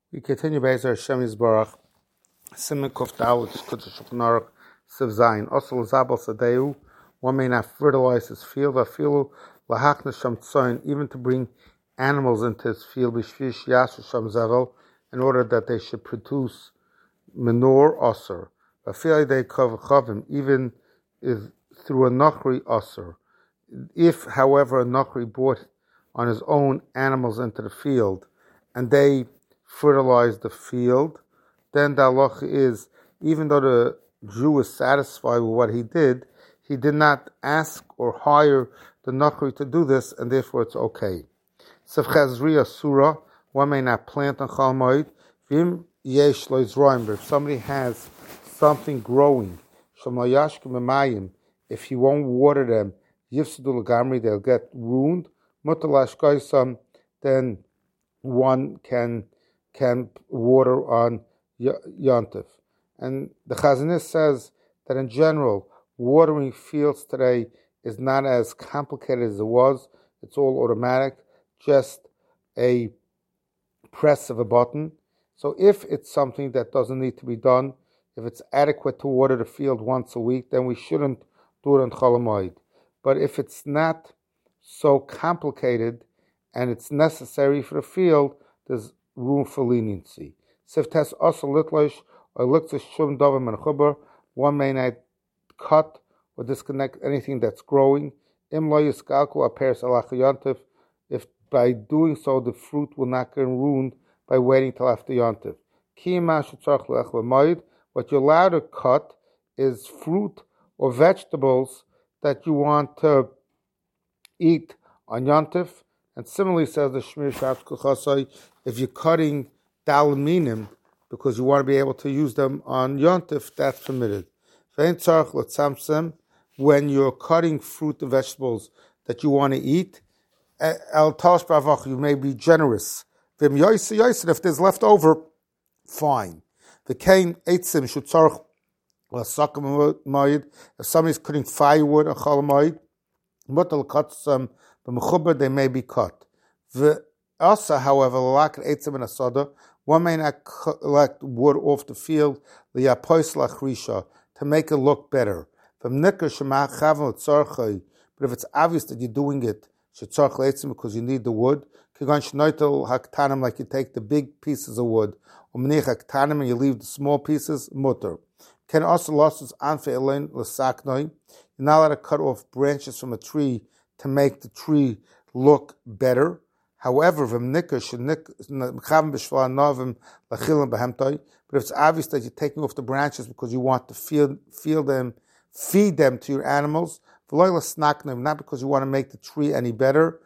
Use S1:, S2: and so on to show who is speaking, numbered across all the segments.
S1: We continue Be'ezer Hashem Yisbarach, Siman Kuf Dalet, Kodesh Shulchan Aruch, Siv Zayin. Also, Zabal Sadeu, one may not fertilize his field, Afilu Lahachna Sham Tzoyin, even to bring animals into his field, B'shvish Yashu Sham Zavel, in order that they should produce manure Osir. Afilu they Chavim, even if through a Nachri Osir. If, however, a Nachri brought on his own animals into the field, and they fertilize the field, then the halacha is, even though the Jew is satisfied with what he did not ask or hire the Nachri to do this, and therefore it's okay. Sefchazriya Surah, one may not plant on Chol Moed, Vim Yesh Lo Yizroim, but if somebody has something growing, Shom Lo Yashkem Emayim, if he won't water them, Yifsudu L'Gamri, they'll get ruined, Mutar Lashkoisam, then one can water on Yontif. And the Chazanis says that in general, watering fields today is not as complicated as it was. It's all automatic, just a press of a button. So if it's something that doesn't need to be done, if it's adequate to water the field once a week, then we shouldn't do it on Chol Moed. But if it's not so complicated and it's necessary for the field, there's room for leniency. Siftes also litlish or liktish shum davar men chuber. One may not cut or disconnect anything that's growing. Im lo yiskalku appears alach yontif. If by doing so the fruit will not get ruined by waiting till after yontif. Kiyama shetzarch le'ech l'moed. What you're allowed to cut is fruit or vegetables that you want to eat on yontif. And similarly, says the Shmir Shabbat Kuchasai, if you're cutting dalminim because you want to be able to use them on yontif, that's permitted. When you're cutting fruit and vegetables that you want to eat, you may be generous. If there's leftover, fine. If somebody's cutting firewood on Chol Moed, they may be cut. Also, however, one may not collect wood off the field to make it look better. But if it's obvious that you're doing it because you need the wood, like you take the big pieces of wood, and you leave the small pieces, mutter. Can also losses you're not allowed to cut off branches from a tree to make the tree look better. However, but if it's obvious that you're taking off the branches because you want to feed them to your animals, not because you want to make the tree any better.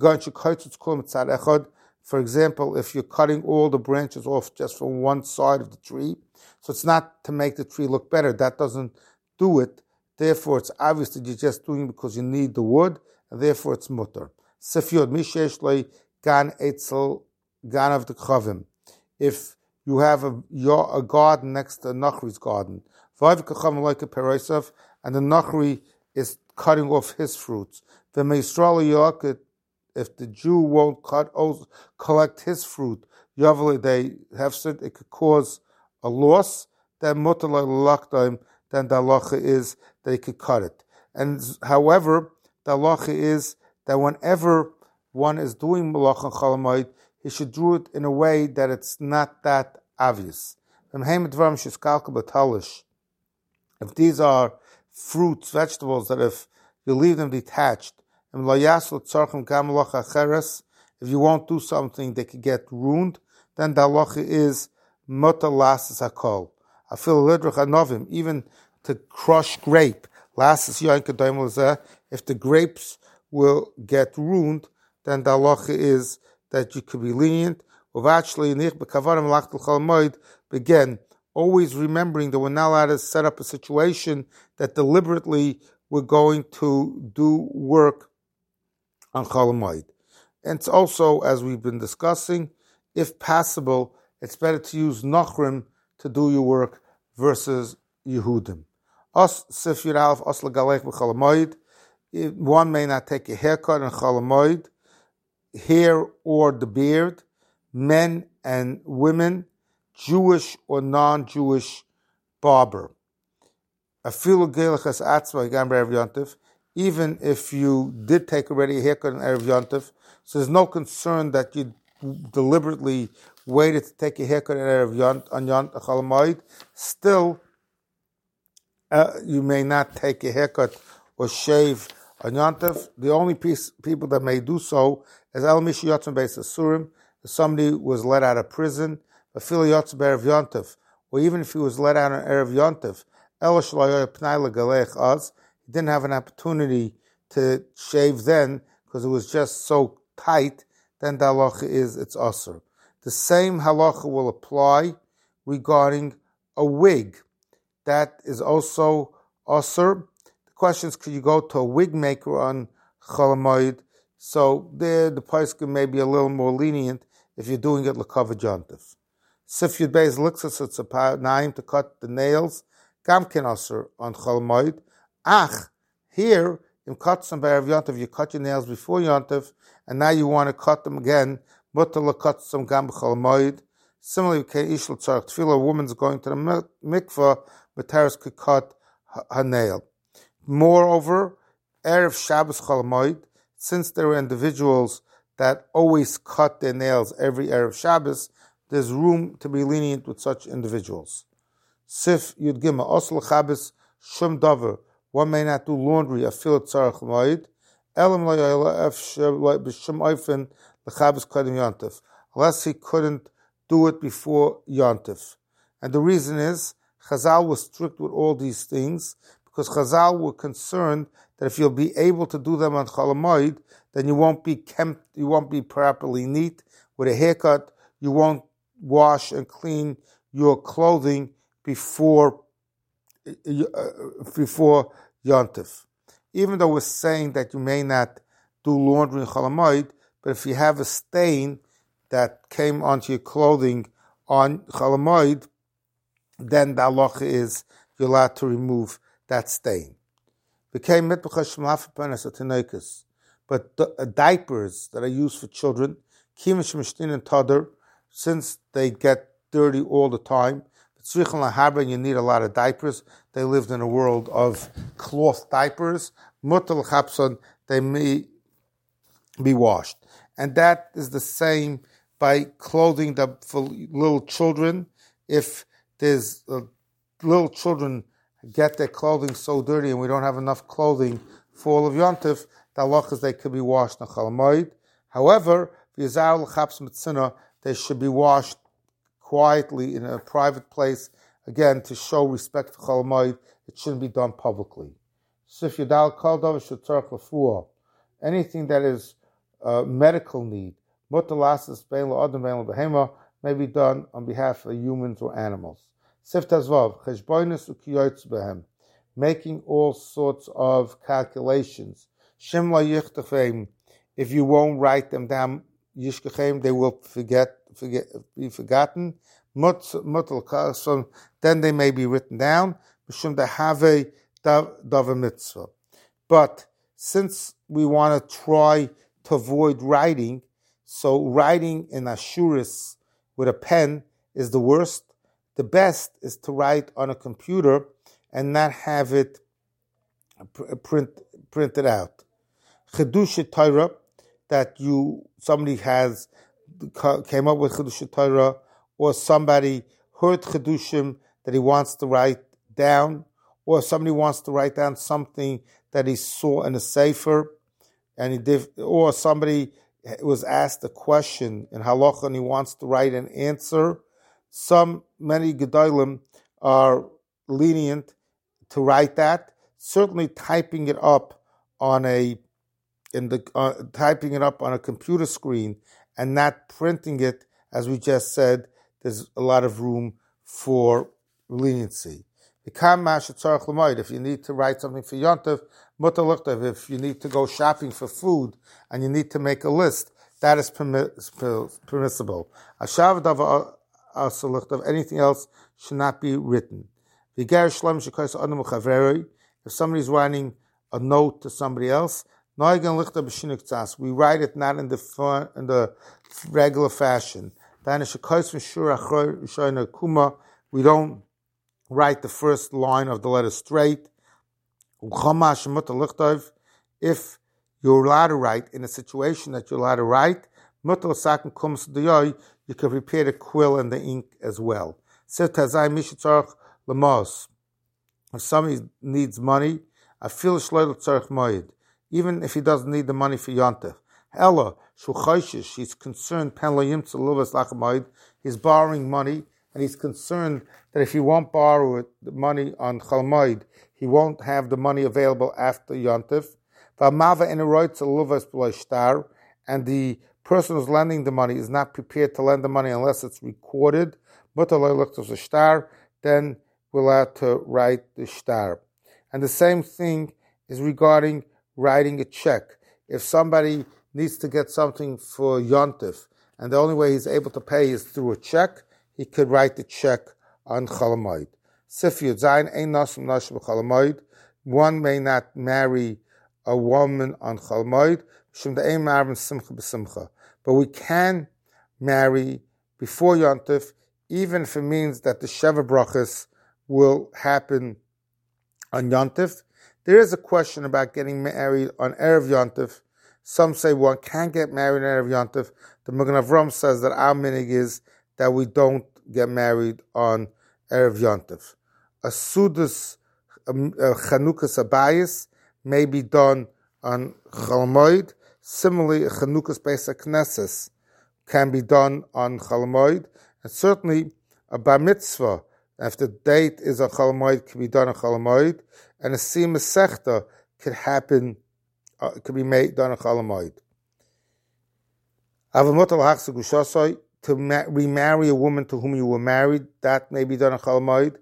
S1: For example, if you're cutting all the branches off just from one side of the tree, so it's not to make the tree look better, that doesn't do it. Therefore, it's obvious that you're just doing it because you need the wood, and therefore it's mutter. Sefyod mishesh loy gan etzel gan of the chavim. If you have a garden next to Nachri's garden, and the Nachri is cutting off his fruits, then if the Jew won't collect his fruit, they have said it could cause a loss, then mutter loy then the halacha is that he could cut it. And however, the halacha is that whenever one is doing malacha on Chol Moed, he should do it in a way that it's not that obvious. If these are fruits, vegetables, that if you leave them detached, if you won't do something, they could get ruined, then the halacha is mutar lasses hakol. I feel even to crush grape. If the grapes will get ruined, then the halacha is that you could be lenient. Again, always remembering that we're not allowed to set up a situation that deliberately we're going to do work on Chol Moed. And it's also, as we've been discussing, if possible, it's better to use Nachrim to do your work versus Yehudim. One may not take a haircut in Chol Moed, hair or the beard. Men and women, Jewish or non-Jewish barber. Afilu gelachas atzma gam b'erev yontif, even if you did take already a haircut on erev yontif, so there's no concern that you deliberately waited to take a haircut on erev yont, still you may not take a haircut or shave on yontif. The only people that may do so is el mishi yotzim beis asurim, if somebody was let out of prison, afilu yotzim b'erev yontif, or even if he was let out on erev yontif, he didn't have an opportunity to shave then because it was just so tight, then the halacha is it's asur. The same halacha will apply regarding a wig. That is also asur. The question is, could you go to a wig maker on Chol Hamoed? So there the poskim may be a little more lenient if you're doing it l'kavod yontif. Sif Yud Beis Liksas, it's a naim to cut the nails, Gam ken asur on Chol Hamoed. Ach, here, in Katzon b'erev yontif, you cut your nails before yontif, and now you want to cut them again, mutar l'katzon gam b'chol hamoed. Similarly, ish l'tzarech tefillah, a woman's going to the mikvah, B'teres could cut her nail. Moreover, erev Shabbos chol hamoed, since there are individuals that always cut their nails every erev Shabbos, there's room to be lenient with such individuals. Sif Yud Gimel, osel Shabbos shum davar, one may not do laundry afil tzarech hamoed, elam lo yoyla b'shum oifen l'chabes kodem yontif, unless he couldn't do it before yontif. And the reason is, Chazal was strict with all these things, because Chazal were concerned that if you'll be able to do them on Chol Hamoed, then you won't be kempt, you won't be properly neat. With a haircut, you won't wash and clean your clothing before Yontif. Even though we're saying that you may not do laundry in Chol Hamoed, but if you have a stain that came onto your clothing on Chol Hamoed, then the halacha is you're allowed to remove that stain. But diapers that are used for children, since they get dirty all the time, and you need a lot of diapers. They lived in a world of cloth diapers. They may be washed. And that is the same by clothing for little children. If there's little children get their clothing so dirty and we don't have enough clothing for all of Yontif, the halach is they could be washed in Chol Hamoed. However, they should be washed quietly in a private place, again, to show respect to Chol Hamoed. It shouldn't be done publicly. Anything that is medical need, may be done on behalf of humans or animals. Making all sorts of calculations. If you won't write them down, they will be forgotten. So then they may be written down. But since we want to try to avoid writing, so writing in Ashuris with a pen is the worst. The best is to write on a computer and not have it printed out. Chidusha Torah, that somebody came up with Chidusha Torah, or somebody heard Chidushim that he wants to write down, or somebody wants to write down something that he saw in a sefer, or somebody was asked a question in halacha and he wants to write an answer. Many gedolim are lenient to write that. Certainly, typing it up on a computer screen and not printing it, as we just said, there's a lot of room for leniency. If you need to write something for Yontif, if you need to go shopping for food and you need to make a list, that is permissible. Anything else should not be written. If somebody's writing a note to somebody else, we write it not in the regular fashion. We don't write the first line of the letter straight. If you're allowed to write in a situation that you're allowed to write, you can prepare the quill and the ink as well. If somebody needs money, even if he doesn't need the money for Yontif. He's concerned, he's borrowing money, and he's concerned that if he won't borrow the money on Chalamoid, he won't have the money available after Yontif. And the person who's lending the money is not prepared to lend the money unless it's recorded, then we're allowed to write the shtar. And the same thing is regarding writing a check. If somebody needs to get something for Yontif, and the only way he's able to pay is through a check, he could write the check on Chalamoid. One may not marry a woman on Chalamoid, but we can marry before Yontif, even if it means that the Sheva Brachas will happen on Yontif. There is a question about getting married on Erev Yontif. Some say one can get married on Erev Yontif. The Magen Avram says that our minig is that we don't get married on Erev Yontif. A Sudas Chanukas Abayis may be done on Chalamoid. Similarly, a Chanukas Beis HaKnesses can be done on Chalamoid. And certainly, a Bar Mitzvah, if the date is on Chalamoid, can be done on Chalamoid. And a Siyum Masechta could happen, could be done on Chalamoid. To remarry a woman to whom you were married, that may be done on Chalamoid.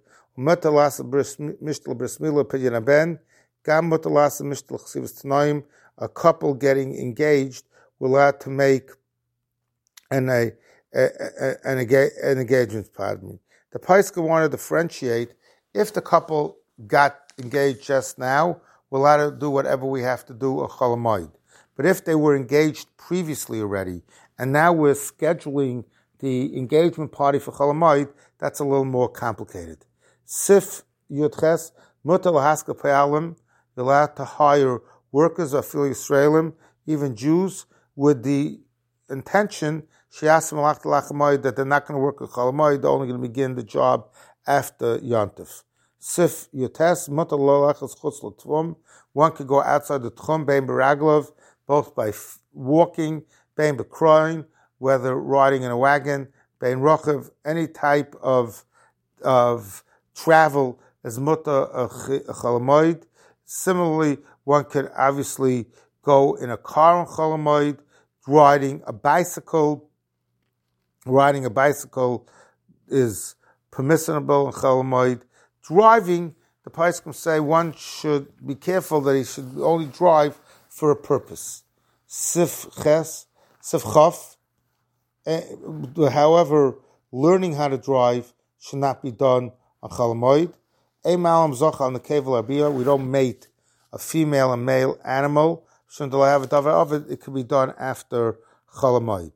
S1: A couple getting engaged, we're allowed to make an engagement. The Paischa wanted to differentiate. If the couple got engaged just now, we're allowed to do whatever we have to do on Chalamoid. But if they were engaged previously already, and now we're scheduling the engagement party for Chalamoid, that's a little more complicated. Sif Yudches, Mutar Lahaska Pe'alim, you're allowed to hire workers of Fil Yisraelim, even Jews, with the intention that they're not going to work at Chalamoid, they're only going to begin the job after Yontif. Sif Yutes, Mutar Lolachas Chutz L'Tvom, one could go outside the Tchum, Bein B'Raglov, both by walking, Bein B'Kroin, whether riding in a wagon, Bein Rochev, any type of travel is Mutar Chalamoid. Similarly, one could obviously go in a car on Chalamoid, riding a bicycle. Riding a bicycle is permissible in Chalamoid. Driving, the Paiskim say one should be careful that he should only drive for a purpose. Sif Chaf. However, learning how to drive should not be done on Chalamoid. We don't mate a female and male animal. It could be done after Chalamoid.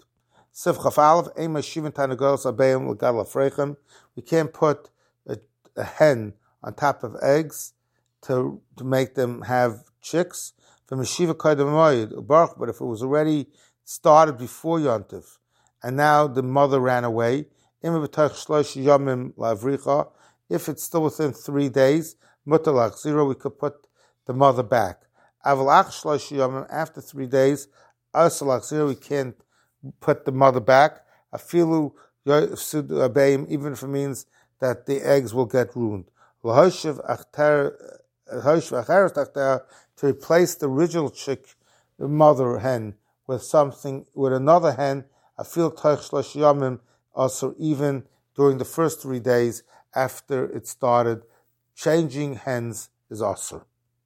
S1: We can't put a hen on top of eggs to make them have chicks. But if it was already started before Yontif, and now the mother ran away, if it's still within 3 days, we could put the mother back. After 3 days, we can't put the mother back. Even if it means that the eggs will get ruined. To replace the original chick, the mother hen, with another hen, also even during the first 3 days after it started, changing hens is also.